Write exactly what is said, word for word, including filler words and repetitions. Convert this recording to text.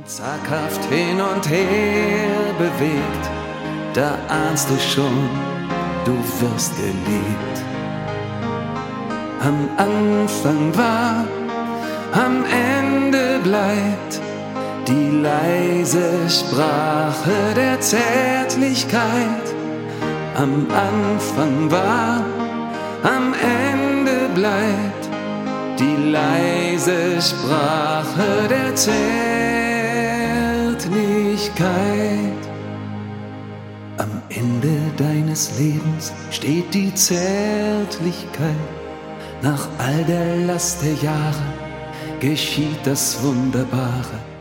Zaghaft hin und her bewegt, da ahnst du schon, du wirst geliebt. Am Anfang war, am Ende bleibt die leise Sprache der Zärtlichkeit. Am Anfang war, am Ende bleibt die leise Sprache der Zärtlichkeit. Am Ende deines Lebens steht die Zärtlichkeit. Nach all der Last der Jahre geschieht das Wunderbare.